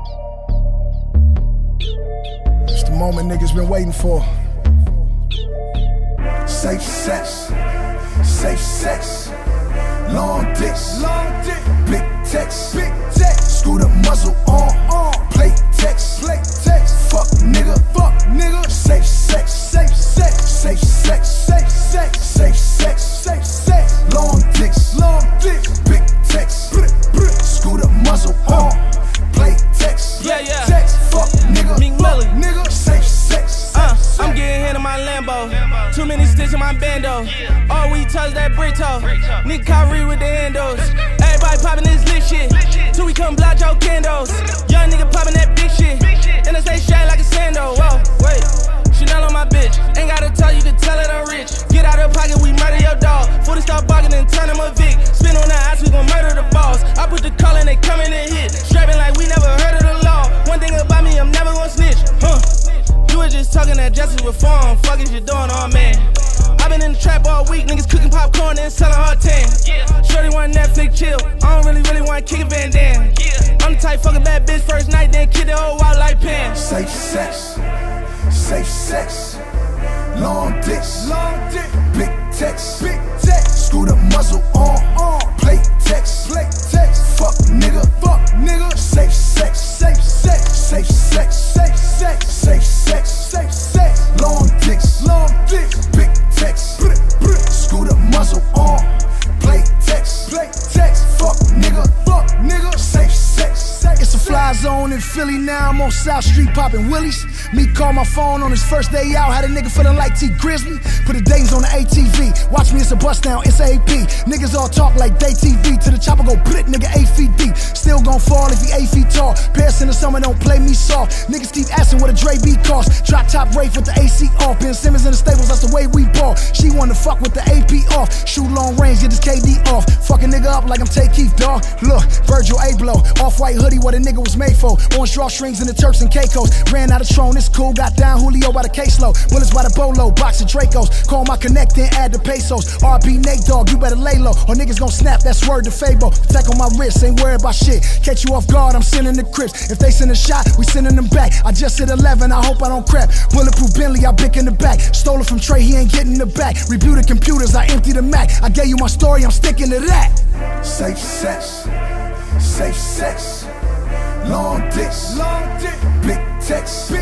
It's the moment niggas been waiting for. Safe sex, long dicks, big text, screw the muzzle on, play text, fuck nigga, safe sex, long dicks, big text, screw the muzzle on, play text, fuck nigga, safe sex. I'm getting hit in my Lambo. Too many sticks in my bando. All we touch that Brito. Nick Kyrie with the handles. Everybody popping this lit shit. Till we come block your candles. Young nigga popping that big shit. And I stay shine like a sando. Whoa, wait. Chanel on my bitch. Ain't gotta tell you, can tell it I'm rich. Get out of pocket, we murder your dog. Before they start barking and turn him a Vic. Spin on the ass, we gon' murder the boss. I put the call and they coming and hit. Strapping like we never heard of the law. One thing about me, I'm never gon' snitch. You was just talking that justice reform. Fuck is you doing, oh man. I been in the trap all week, niggas cooking popcorn and selling hard tan. Shorty want Netflix chill. I don't really want to kick a Van Damme. I'm the type fucking bad bitch first night, then kid the whole wild like Pam. Safe sex, long dicks, big text, screw the muzzle on, play text, fuck nigga, safe sex, long dicks, big text, screw the muzzle on, play text, fuck nigga, safe sex. It's a fly zone in Philly now, I'm on South Street popping willies. Me call my phone on his first day out, had a nigga feeling like T Grizzly. Put the days on the ATV, watch me, it's a bust down, it's AP. Niggas all talk like they TV, to the chopper go blit, nigga 8 feet deep. Still gon' fall if he 8 feet tall. Paris in the summer, don't play me soft. Niggas keep asking what a Dre beat cost. Drop top Rafe with the AC off. Ben Simmons in the stables, that's the way we ball. She wanna fuck with the AP off. Shoot long range, get this KD off. Fuck a nigga up like I'm Tay Keith, dawg. Look, Virgil Abloh, off-white hoodie, what a nigga was made for. Orange drawstrings and the Turks and Caicos. Ran out of Tron, it's cool. Got down Julio by the caseload. Bullets by the bolo, box of Dracos. Call my connect, then add the pesos. RP Nate, dog, you better lay low, or niggas gon' snap, that's word to Fabo. Attack on my wrist, ain't worried about shit. Catch you off guard, I'm sending the crips. If they send a shot, we sending them back. I just hit 11, I hope I don't crap. Bulletproof Bentley, I bick in the back. Stole it from Trey, he ain't getting the back. Review the computers, I empty the Mac. I gave you my story, I'm sticking to that. Safe sex, long dicks, big text,